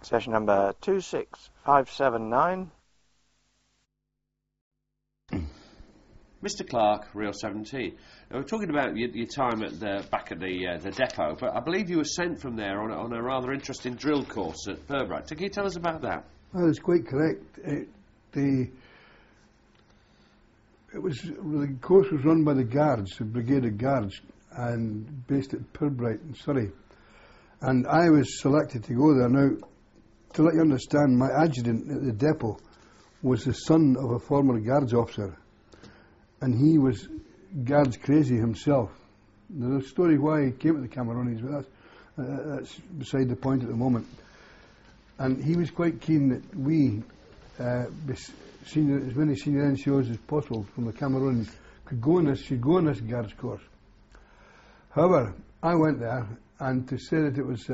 Session number 26579. Mr. Clark, Real 17. Now, we're talking about your time at the back of the depot, but I believe you were sent from there on a rather interesting drill course at Pirbright. Can you tell us about that? Well, that's quite correct. The course was run by the Guards, the Brigade of Guards, and based at Pirbright in Surrey. And I was selected to go there. Now, to let you understand, my adjutant at the depot was the son of a former Guards officer, and he was Guards crazy himself. There's a story why he came to the Cameronians, but that's beside the point at the moment. And he was quite keen that we, as many senior NCOs as possible from the Cameronians, should go on this Guards course. However, I went there, and to say that it was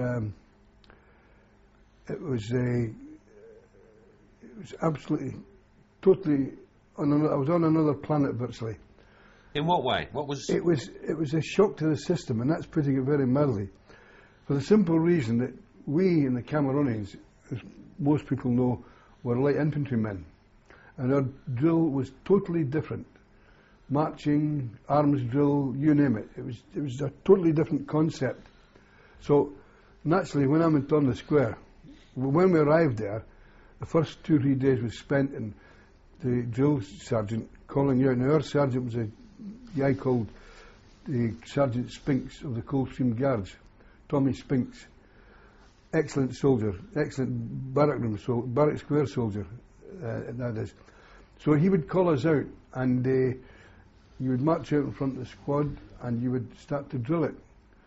absolutely, totally, I was on another planet virtually. In what way? What was? It was a shock to the system, and that's putting it very mildly. For the simple reason that we in the Cameronians, as most people know, were light infantrymen, and our drill was totally different. Marching, arms drill, you name it. It was a totally different concept. So naturally, when I went on the square, when we arrived there, the first 2 or 3 days was spent in the drill sergeant calling out. Now, our sergeant was a guy called the Sergeant Spinks of the Coldstream Guards, Tommy Spinks. Excellent soldier, excellent barrack square soldier, that is. So he would call us out, and you would march out in front of the squad, and you would start to drill it.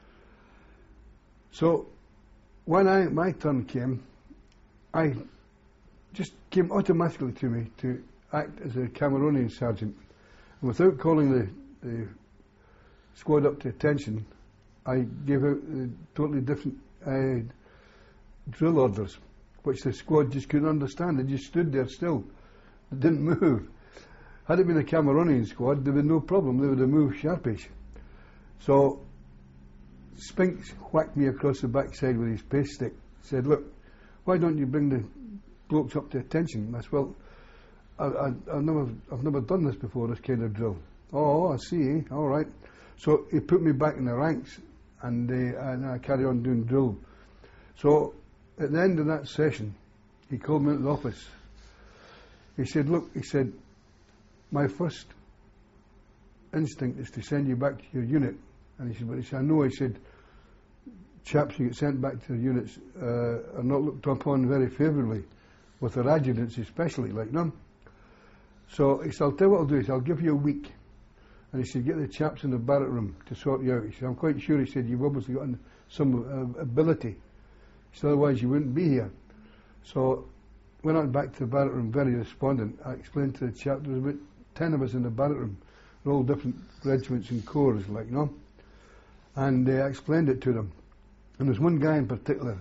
So when my turn came, I just came automatically to me to act as a Cameronian sergeant. And without calling the squad up to attention, I gave out totally different drill orders, which the squad just couldn't understand. They just stood there still. They didn't move. Had it been a Cameronian squad, there would be no problem. They would have moved sharpish. So Spinks whacked me across the backside with his pace stick. Said, "Look, why don't you bring the blokes up to attention?" I said, "Well, I've never done this before, this kind of drill." "Oh, I see. All right." So he put me back in the ranks, and I carried on doing drill. So at the end of that session, he called me into the office. He said, "Look," he said, "my first instinct is to send you back to your unit." And he said, "But," he said, "I know," he said, "chaps who get sent back to their units are not looked upon very favourably, with their adjutants especially, like them." So he said, "I'll tell you what I'll do," he said, "I'll give you a week." And he said, "Get the chaps in the barrack room to sort you out." He said, "I'm quite sure," he said, "you've obviously got some ability. He said, otherwise you wouldn't be here." So when I went back to the barrack room, very despondent, I explained to the chap, there was about 10 of us in the barrack room, all different regiments and corps, like, and I explained it to them. And there's one guy in particular,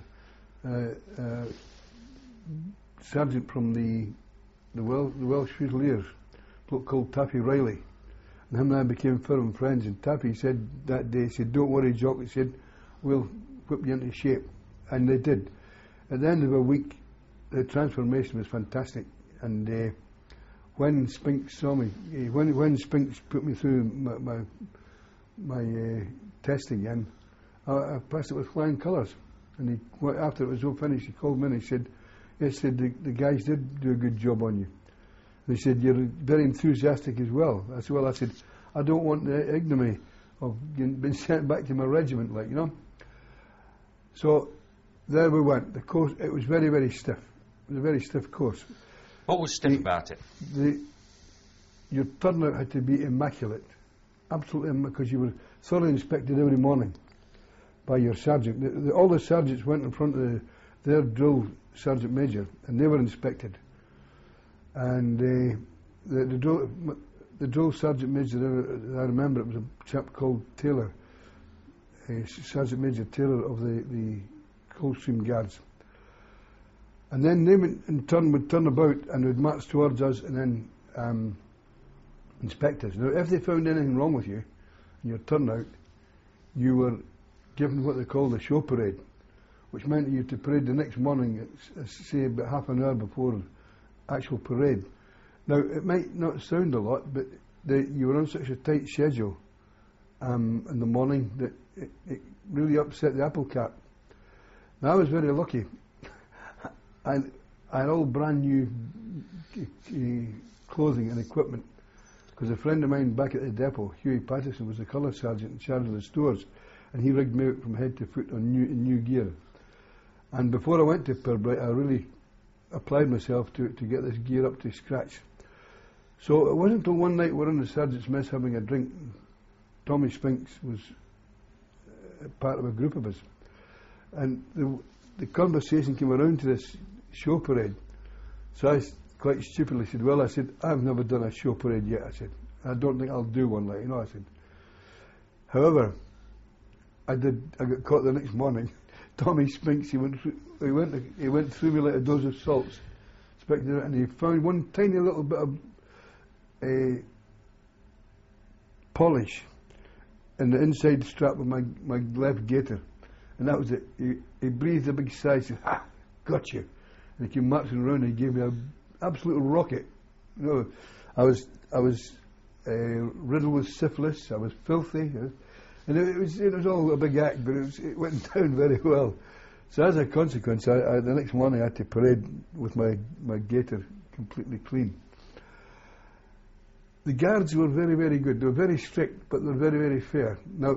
sergeant from the Welsh Fusiliers, a bloke called Taffy Riley, and him and I became firm friends. And Taffy said that day, he said, "Don't worry, Jock," he said, "we'll whip you into shape." And they did. At the end of a week, the transformation was fantastic. And when Spinks saw me, when Spinks put me through my test again, I passed it with flying colours. And after it was all finished, he called me and he said, "Yes," said, the guys did do a good job on you." And he said, "You're very enthusiastic as well." I said, "Well," I said, "I don't want the ignominy of being sent back to my regiment, like, So there we went. The course, it was very, very stiff. It was a very stiff course. What was stiff about it? Your turnout had to be immaculate. Absolutely, because you were thoroughly inspected every morning by your sergeant. All the sergeants went in front of their drill sergeant major, and they were inspected. And the drill sergeant major, I remember, it was a chap called Taylor, Sergeant Major Taylor of the Coldstream Guards. And then they would turn about and would march towards us and then inspect us. Now, if they found anything wrong with you in your turnout, you were given what they call the show parade, which meant you had to parade the next morning, say about half an hour before actual parade. Now, it might not sound a lot, but you were on such a tight schedule in the morning that it really upset the apple cart. Now, I was very lucky. I had all brand new clothing and equipment, because a friend of mine back at the depot, Hughie Patterson, was the colour sergeant in charge of the stores, and he rigged me out from head to foot on new gear. And before I went to Pirbright, I really applied myself to get this gear up to scratch. So it wasn't until one night we were in the sergeant's mess having a drink. Tommy Spinks was part of a group of us, and the conversation came around to this show parade. So I quite stupidly said, well, I said, I've never done a show parade yet. I said, I don't think I'll do one, I said. However, I got caught the next morning. Tommy Spinks, he went through me like a dose of salts, and he found one tiny little bit of polish in the inside strap of my left gaiter, and that was it. He breathed a big sigh, said, "Ha, got you!" And he came marching around and he gave me an absolute rocket. I was riddled with syphilis. I was filthy, and it was all a big act, but it went down very well. So as a consequence, the next morning I had to parade with my gaiter completely clean. The guards were very, very good. They were very strict, but they were very, very fair. Now,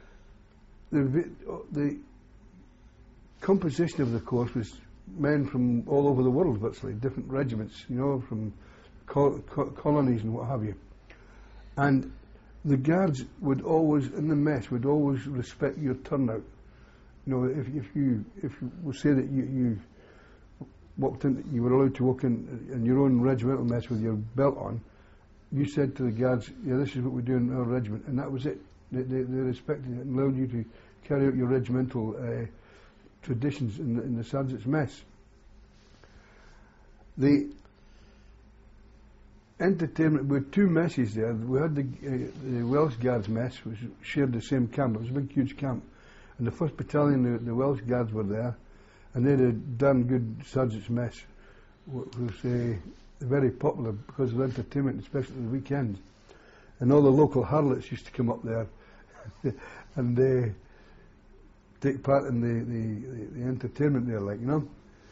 the composition of the course was men from all over the world, virtually, different regiments, from colonies and what have you. And the guards would always, in the mess, would always respect your turnout. If you say that you walked in, you were allowed to walk in your own regimental mess with your belt on, you said to the guards, yeah, this is what we do in our regiment, and that was it. They respected it and allowed you to carry out your regimental traditions in the sergeant's mess. The entertainment, we had two messes there. We had the Welsh Guards mess, which shared the same camp. It was a big, huge camp. And the 1st Battalion, the Welsh Guards were there, and they had a darn good sergeant's mess, which was very popular because of entertainment, especially the weekends. And all the local harlots used to come up there and take part in the entertainment there,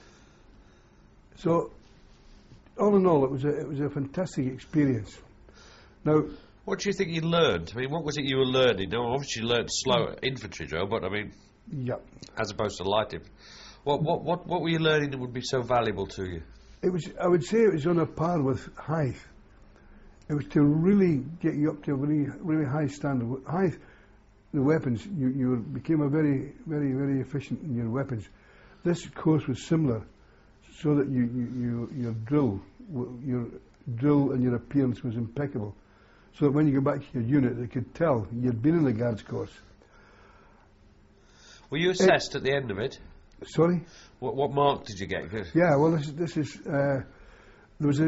So, all in all, it was a fantastic experience. Now, what do you think you learned? I mean, what was it you were learning? Now, obviously you learned slow infantry drill, but I mean, as opposed to light infantry. What were you learning that would be so valuable to you? I would say it was on a par with Hythe. It was to really get you up to a really, really high standard. Hythe, the weapons, you became a very, very, very efficient in your weapons. This course was similar, so that your drill and your appearance was impeccable. So that when you go back to your unit, they could tell you'd been in the Guards course. Were you assessed at the end of it? Sorry? What mark did you get? Yeah, well, this is there was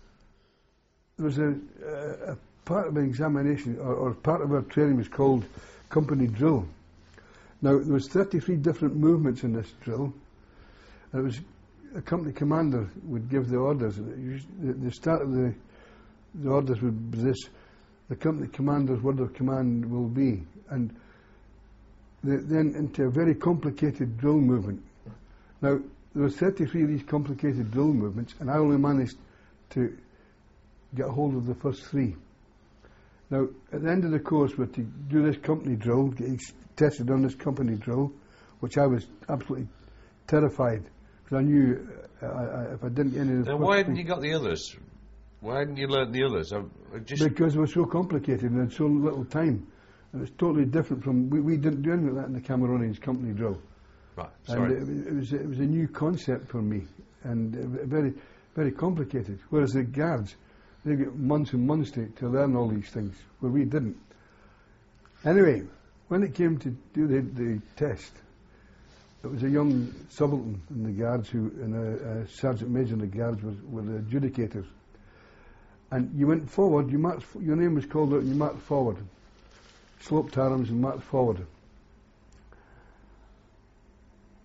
a part of an examination, or part of our training was called company drill. Now, there was 33 different movements in this drill, and it was a company commander would give the orders. The start of the orders would be this: the company commander's word of command will be, and then into a very complicated drill movement. Now, there were 33 of these complicated drill movements, and I only managed to get hold of the first 3. Now, at the end of the course, we had to do this company drill, get tested on this company drill, which I was absolutely terrified, because I knew if I didn't get any of the Now, why hadn't you got the others? Why hadn't you learnt the others? Because it was so complicated and had so little time. And it's totally different from... We didn't do anything like that in the Cameronians company drill. Right, sorry. And it was a new concept for me, and very, very complicated. Whereas the Guards, they get months and months to learn all these things, where we didn't. Anyway, when it came to do the test, it was a young subaltern in the Guards and a sergeant major in the Guards were the adjudicators. And you went forward, your name was called out and you marched forward. Sloped arms and marched forward.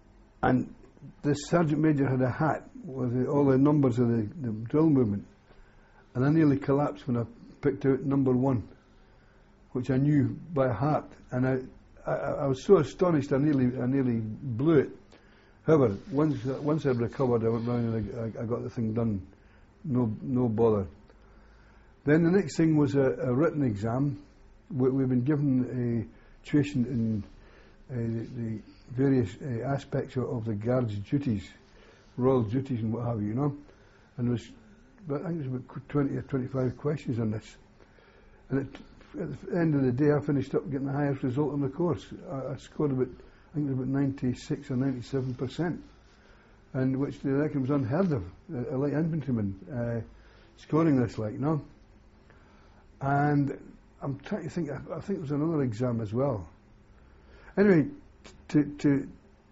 And this sergeant major had a hat with all the numbers of the drill movement, and I nearly collapsed when I picked out number 1, which I knew by heart, and I was so astonished I nearly blew it. However, once I'd recovered, I went round and I got the thing done, no bother. Then the next thing was a written exam. We've been given a tuition in the various aspects of the Guards' duties, royal duties and what have you, and there was, I think it was about 20 or 25 questions on this. And at the end of the day, I finished up getting the highest result on the course. I scored about, I think it was about 96 or 97%, and which the reckon was unheard of, a light infantryman scoring this, And I'm trying to think, I think it was another exam as well. Anyway, to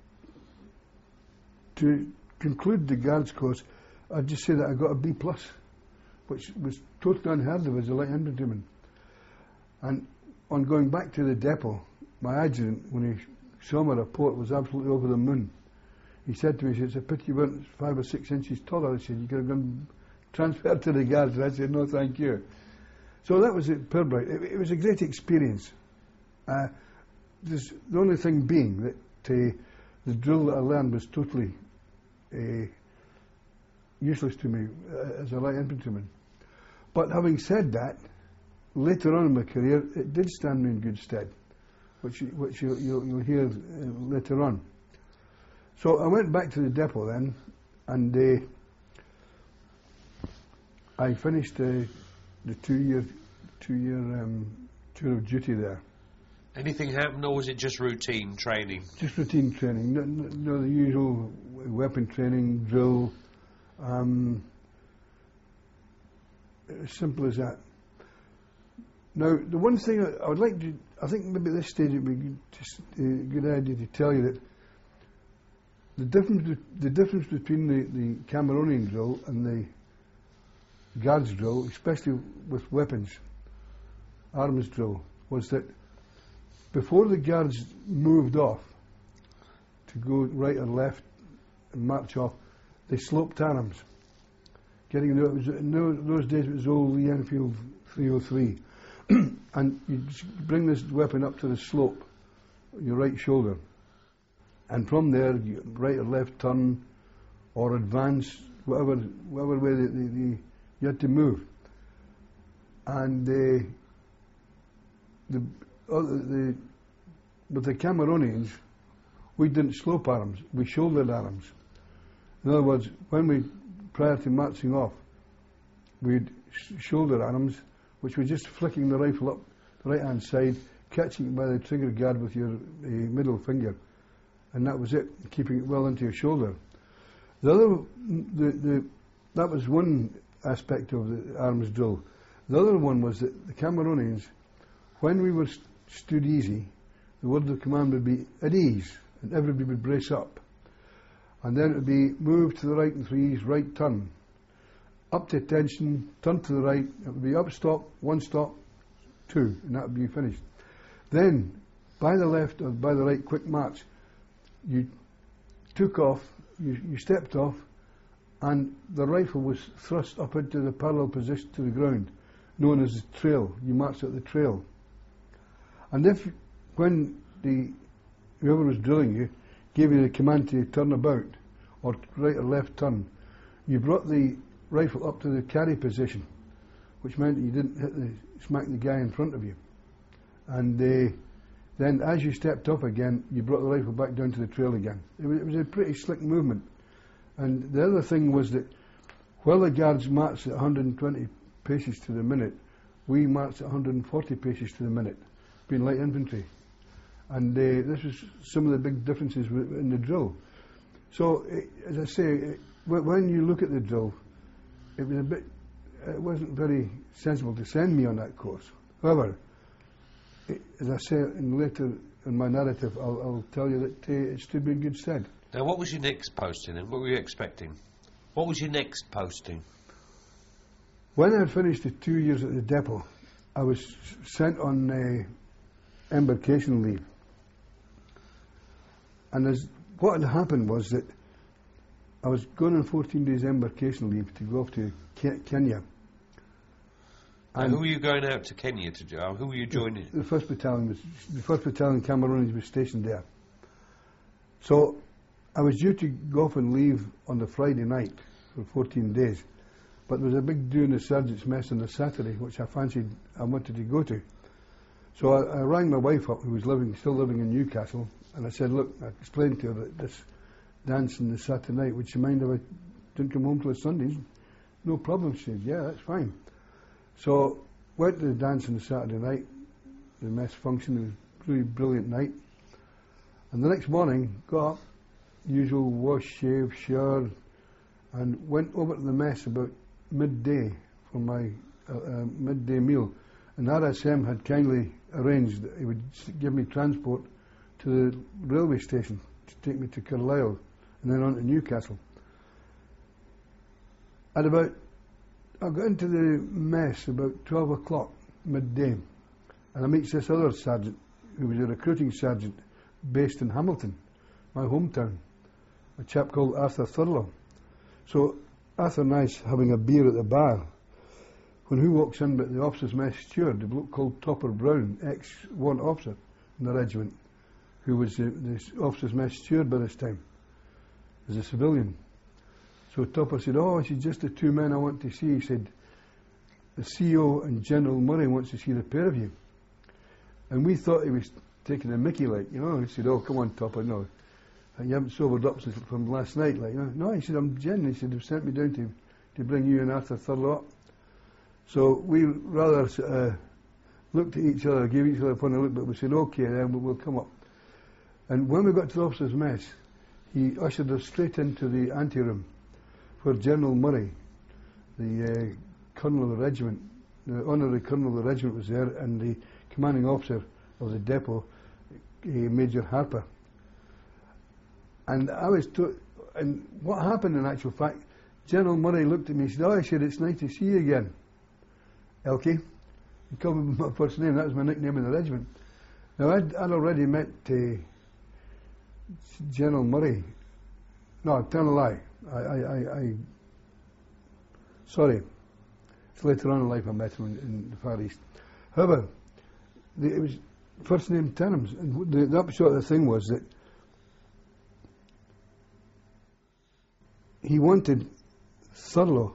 conclude the Guards course, I'd just say that I got a B+, which was totally unheard of as a light infantryman. And on going back to the depot, my adjutant, when he saw my report, was absolutely over the moon. He said to me, "It's a pity you weren't 5 or 6 inches taller." I said, "You could have gone transferred to the Guards." And I said, "No, thank you." So that was at Pirbright. It was a great experience. The only thing being that the drill that I learned was totally useless to me as a light infantryman. But having said that, later on in my career, it did stand me in good stead, which you'll hear later on. So I went back to the depot then, and I finished the two-year tour of duty there. Anything happened, or was it just routine training? Just routine training, no the usual weapon training, drill, as simple as that. Now, the one thing I would like to, I think maybe at this stage it would be just a good idea to tell you that the difference between the Cameronian drill and the Guards drill, especially with weapons, arms drill, was that before the Guards moved off to go right or left and march off, they sloped arms. In those days it was old Lee Enfield 303. And you bring this weapon up to the slope, your right shoulder, and from there, you right or left turn or advance, whatever way you had to move. And with the Cameronians, we didn't slope arms, we shouldered arms. In other words, prior to marching off, we'd shoulder arms, which was just flicking the rifle up the right-hand side, catching it by the trigger guard with your middle finger, and that was it, keeping it well into your shoulder. That was one aspect of the arms drill. The other one was that the Cameronians, when we were stood easy, the word of command would be at ease, and everybody would brace up. And then it would be move to the right in threes, right turn. Up to attention, turn to the right, it would be up, stop, 1 stop, 2, and that would be finished. Then, by the left or by the right, quick march, you took off, you stepped off, and the rifle was thrust up into the parallel position to the ground, known as the trail. You marched at the trail. And when whoever was drilling you gave you the command to turn about, or right or left turn, you brought the rifle up to the carry position, which meant that you didn't smack the guy in front of you. And then as you stepped up again, you brought the rifle back down to the trail again. It was a pretty slick movement. And the other thing was that while the Guards marched at 120 paces to the minute, we marched at 140 paces to the minute, being light infantry. And this was some of the big differences in the drill. So, as I say, when you look at the drill, it wasn't very sensible to send me on that course. However, as I say later in my narrative, I'll tell you that it stood me in good stead. Now, what was your next posting and what were you expecting? What was your next posting? When I had finished the 2 years at the depot, I was sent on embarkation leave. And as what had happened was that I was going on 14 days embarkation leave to go off to Kenya. And who were you going out to Kenya to do? Who were you joining? The 1st Battalion Cameroonians was stationed there. So I was due to go off and leave on the Friday night for 14 days, but there was a big do in the Sergeant's Mess on the Saturday, which I wanted to go to. So I rang my wife up, who was still living in Newcastle, and I said, look, I explained to her that this dance on the Saturday night, would she mind if I didn't come home till the Sundays? No problem, she said, yeah, that's fine. So went to the dance on the Saturday night, the mess function. It was a really brilliant night. And the next morning, got up, usual wash, shave, shower, and went over to the mess about midday for my midday meal. And RSM had kindly arranged that he would give me transport to the railway station to take me to Carlisle and then on to Newcastle. I got into the mess about 12 o'clock midday, and I meet this other sergeant who was a recruiting sergeant based in Hamilton, my hometown, a chap called Arthur Thurlow. So Arthur and I's having a beer at the bar, when who walks in but the officers' mess steward, a bloke called Topper Brown, ex-1 officer in the regiment, who was the officers' mess steward by this time, as a civilian. So Topper said, oh, it's just the two men I want to see. He said, the CO and General Murray wants to see the pair of you. And we thought he was taking a mickey, like, you know. He said, oh, come on, Topper, no. You haven't sobered up since from last night, like, you know. No, he said, I'm genuine. He said, they've sent me down to bring you and Arthur Thurlow up. So we rather looked at each other, gave each other a funny look, but we said, okay, then we'll come up. And when we got to the officers' mess, he ushered us straight into the anteroom where General Murray, the colonel of the regiment, the honorary colonel of the regiment was there, and the commanding officer of the depot, Major Harper. And and what happened in actual fact, General Murray looked at me and said, oh, I said, it's nice to see you again, Elkie. He called me by my first name, that was my nickname in the regiment. Now, I'd already met General Murray. No, I'm telling a lie. Sorry. It's later on in life I met him in the Far East. However, it was first name terms, and the upshot of the thing was that he wanted Thurlow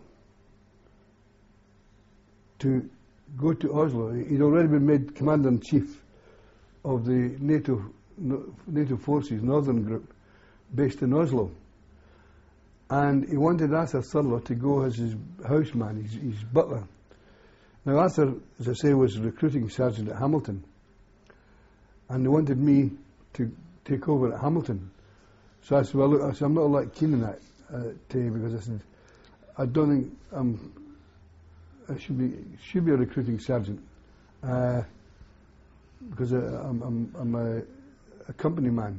to go to Oslo. He'd already been made Commander-in-Chief of the NATO forces, Northern Group, based in Oslo. And he wanted Arthur Thurlow to go as his houseman, his butler. Now Arthur, as I say, was a recruiting sergeant at Hamilton. And they wanted me to take over at Hamilton. So I said, well, look, I'm not like keen on that, because I said, I don't think I should be a recruiting sergeant, because I'm a company man,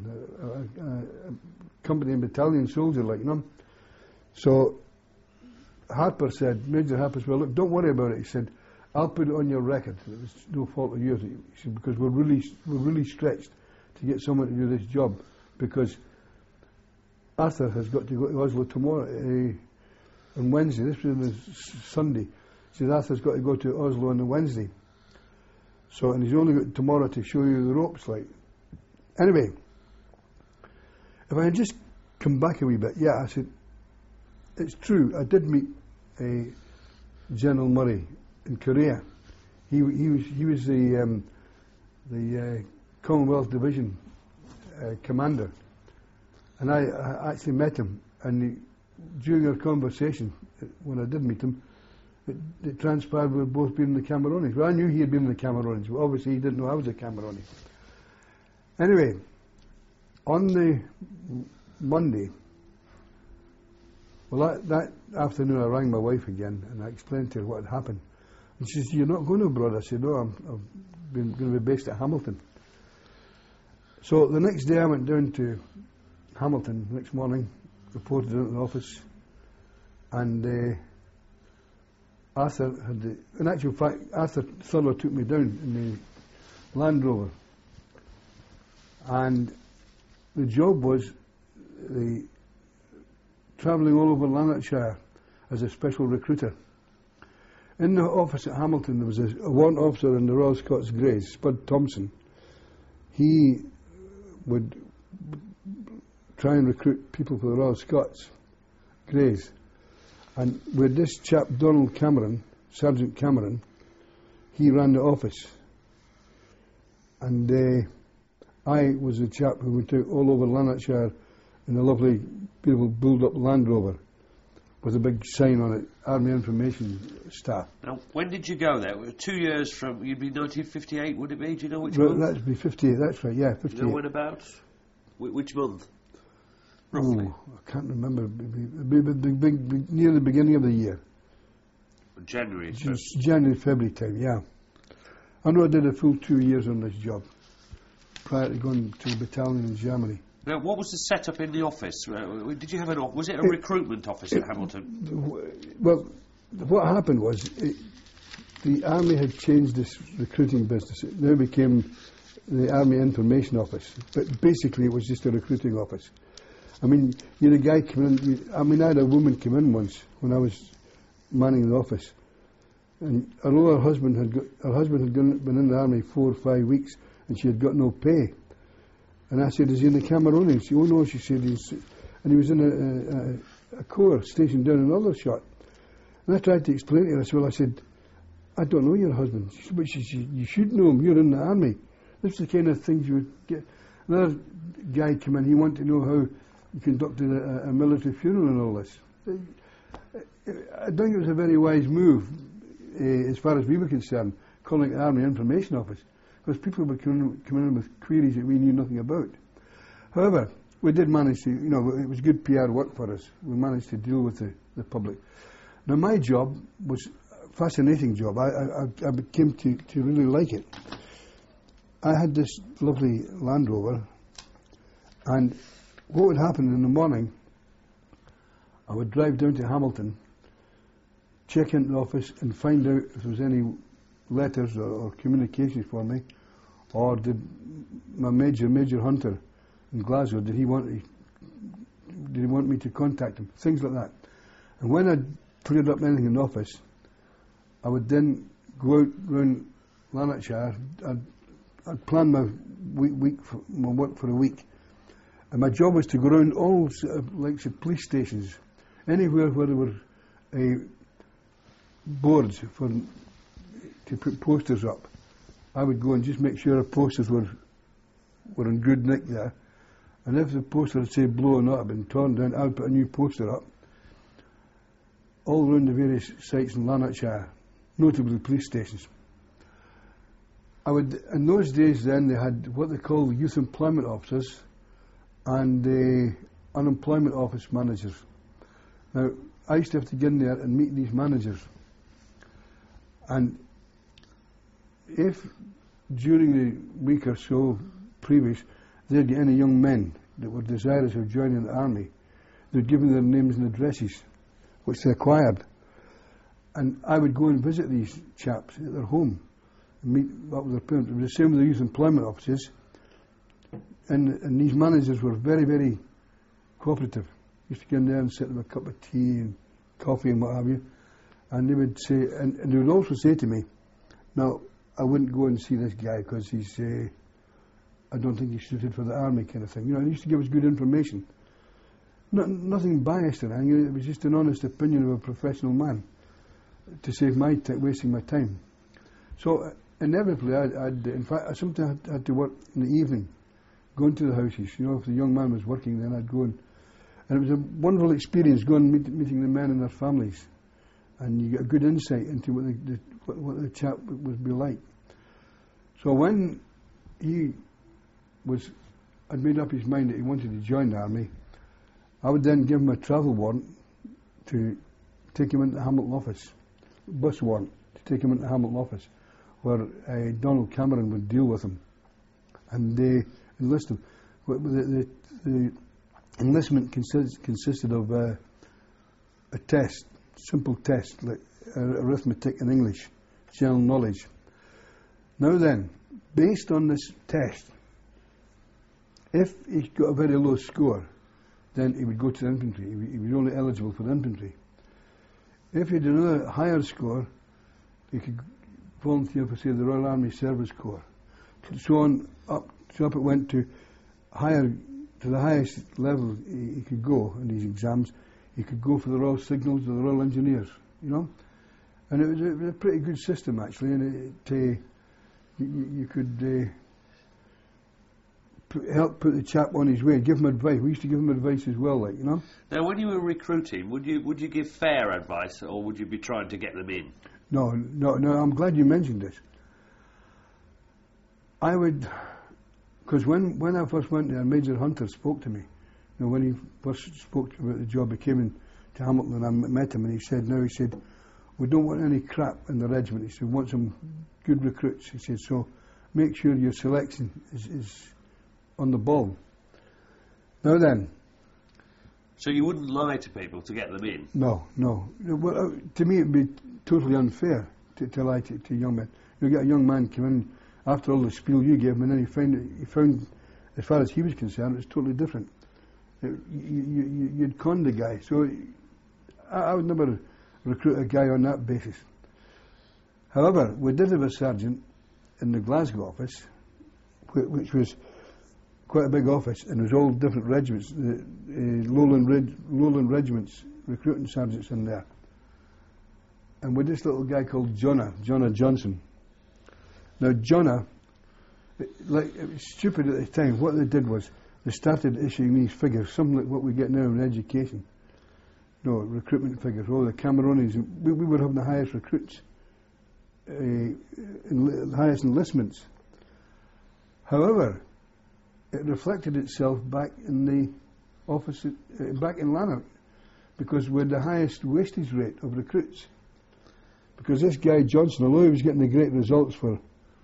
a company and battalion soldier, like, you know. So Harper said, Major Harper said, well, look, don't worry about it. He said, I'll put it on your record. It was no fault of yours. He said, because we're really stretched to get someone to do this job, because Arthur has got to go to Oslo tomorrow, on Wednesday. This was on a Sunday. He said, Arthur's got to go to Oslo on a Wednesday. So, and he's only got tomorrow to show you the ropes, like. Anyway, if I had just come back a wee bit, yeah, I said, it's true, I did meet General Murray in Korea. He was the Commonwealth Division commander, and I actually met him. And during our conversation, when I did meet him, it transpired we were both being the Cameroonians. Well, I knew he had been in the Cameroonians, but obviously he didn't know I was a Cameroonian. Anyway, on the Monday, well, that afternoon I rang my wife again and I explained to her what had happened. And she said, you're not going abroad? I said, no, I'm going to be based at Hamilton. So the next day I went down to Hamilton, the next morning, reported in the office, and Arthur had in actual fact, Arthur Thurlow took me down in the Land Rover. And the job was travelling all over Lanarkshire as a special recruiter. In the office at Hamilton, there was a warrant officer in the Royal Scots Greys, Spud Thompson. He would try and recruit people for the Royal Scots Greys. And with this chap, Donald Cameron, Sergeant Cameron, he ran the office. And I was the chap who went out all over Lanarkshire in a lovely, beautiful, build-up Land Rover with a big sign on it, Army Information Staff. Now, when did you go there? 2 years from, you'd be 1958, would it be? Do you know which Well, month? that'd be 58, that's right, yeah, 58. Do you know when about? Which month? Roughly. Oh, I can't remember. It'd be near the beginning of the year. January. Just January, February time, yeah. I know I did a full 2 years on this job prior to going to the battalion in Germany. Now, what was the setup in the office? Did you have an office? Was it a recruitment office at Hamilton? Well, what happened was the Army had changed this recruiting business. It now became the Army Information Office. But basically, it was just a recruiting office. I mean, you had a guy come in. I had a woman come in once when I was manning the office, and although her husband had been in the army 4 or 5 weeks, and she had got no pay. And I said, "Is he in the Cameroonian?" She said, "Oh no," she said, and he was in a corps stationed down in Aldershot. And I tried to explain to her. I said, "Well," I said, "I don't know your husband." She said, "But you should know him. You're in the army. This is the kind of things you would get." Another guy came in. He wanted to know how you conducted a military funeral and all this. I think it was a very wise move, as far as we were concerned, calling it Army Information Office, because people were coming in with queries that we knew nothing about. However, we did manage to, it was good PR work for us. We managed to deal with the public. Now, my job was a fascinating job. I came to really like it. I had this lovely Land Rover, and what would happen in the morning, I would drive down to Hamilton, check into the office and find out if there was any letters or communications for me, or did my Major Hunter in Glasgow, did he want me to contact him, things like that. And when I'd cleared up anything in the office, I would then go out round Lanarkshire. I'd plan my work for a week, and my job was to go around all police stations, anywhere where there were boards to put posters up. I would go and just make sure the posters were in good nick there, and if the poster had say blown up and torn down, I would put a new poster up all around the various sites in Lanarkshire, notably police stations. In those days then, they had what they call youth employment officers and the unemployment office managers. Now, I used to have to get in there and meet these managers. And if during the week or so previous they'd get any young men that were desirous of joining the army, they'd give them their names and addresses, which they acquired. And I would go and visit these chaps at their home and meet up with their parents. It was the same with the youth employment officers. And these managers were very, very cooperative. Used to get in there and sit with a cup of tea and coffee and what have you. And they would say, and they would also say to me, "Now, I wouldn't go and see this guy because I don't think he's suited for the army," kind of thing. And he used to give us good information. Nothing biased or anything. It was just an honest opinion of a professional man to save my wasting my time. So inevitably, in fact, I sometimes had to work in the evening, going to the houses. If the young man was working, then I'd go and it was a wonderful experience going and meeting the men and their families, and you get a good insight into what the chap would be like. So when he had made up his mind that he wanted to join the army, I would then give him a travel warrant to take him into the Hamilton office, bus warrant to take him into the Hamilton office, where Donald Cameron would deal with him, and they enlist him. The enlistment consisted of a test, simple test, like arithmetic and English, general knowledge. Now then, based on this test, if he got a very low score, then he would go to the infantry. He was only eligible for the infantry. If he had another higher score, he could volunteer for, say, the Royal Army Service Corps. So on up, so up it went to the highest level he could go in these exams. He could go for the Royal Signals or the Royal Engineers, you know. And it was a pretty good system, actually, and you could help put the chap on his way, give him advice. We used to give him advice as well, like, you know. Now, when you were recruiting, would you give fair advice, or would you be trying to get them in? No, I'm glad you mentioned this. I would, because when I first went there, Major Hunter spoke to me. You know, when he first spoke about the job, he came in to Hamilton and I met him, and he said, we don't want any crap in the regiment. He said, we want some good recruits. He said, so make sure your selection is on the ball. Now then. So you wouldn't lie to people to get them in? No. Well, to me it would be totally unfair to lie to young men. You get a young man come in after all the spiel you gave him, and then he found, as far as he was concerned, it was totally different. You'd conned the guy. So I would never recruit a guy on that basis. However, we did have a sergeant in the Glasgow office, which was quite a big office, and there was all different regiments, Lowland regiments, recruiting sergeants in there. And with this little guy called Jonah Johnson. Now Jonah, it was stupid at the time. What they did was they started issuing these figures, something like what we get now in education. No, recruitment figures. Oh, the Cameroonians, we were having the highest recruits, highest enlistments. However, it reflected itself back in the office, back in Lanark, because we had the highest wastage rate of recruits. Because this guy Johnson, although he was getting the great results for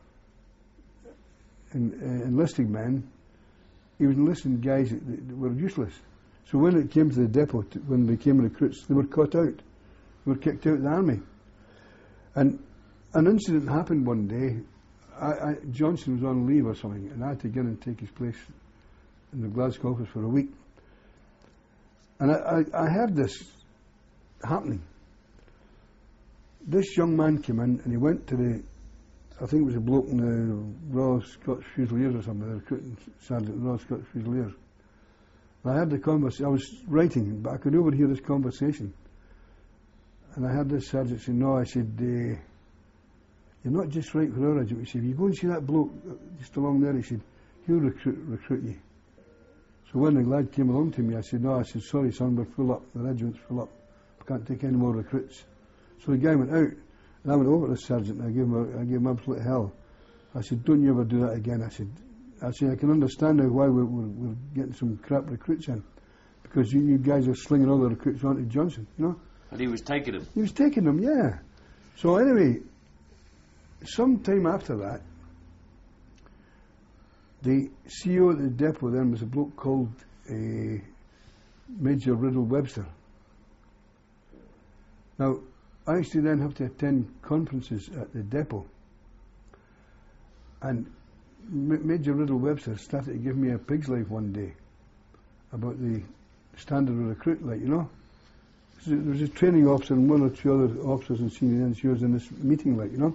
enlisting men, he was enlisting guys that were useless. So when it came to the depot, when they became recruits, they were caught out. They were kicked out of the army. And an incident happened one day. Johnson was on leave or something, and I had to get in and take his place in the Glasgow office for a week. And I heard this happening. This young man came in, and he went to I think it was a bloke in the Royal Scots Fusiliers or something, the recruiting sergeant in the Royal Scots Fusiliers. And I heard the conversation. I was writing, but I could overhear this conversation. And I heard this sergeant say, no, I said, you're not just right for our regiment. He said, you go and see that bloke just along there. He said, he'll recruit you. So when the lad came along to me, I said, sorry son, we're full up. The regiment's full up. We can't take any more recruits. So the guy went out, and I went over to the sergeant, and I gave him absolute hell. I said, don't you ever do that again. I said, I can understand now why we're getting some crap recruits in, because you guys are slinging all the recruits onto Johnson, you know. And he was taking them? He was taking them, yeah. So anyway, some time after that, the CEO at the depot then was a bloke called Major Riddle Webster. Now, I used to then have to attend conferences at the depot, and Major Riddle Webster started to give me a pig's life one day about the standard of recruit, like, you know. So there was a training officer and one or two other officers and senior NCOs in this meeting, like, you know.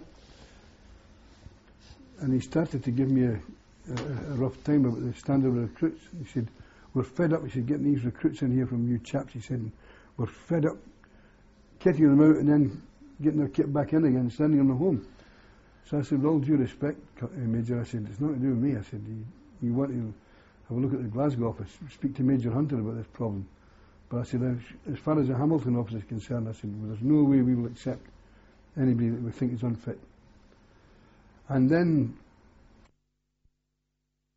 And he started to give me a rough time about the standard of recruits. He said, we're fed up, he said, getting these recruits in here from you chaps, he said, we're fed up kitting them out and then getting their kit back in again and sending them home. So I said, with all due respect, Major, I said, it's nothing to do with me. I said, you want to have a look at the Glasgow office, speak to Major Hunter about this problem. But I said, as far as the Hamilton office is concerned, I said, well, there's no way we will accept anybody that we think is unfit. And then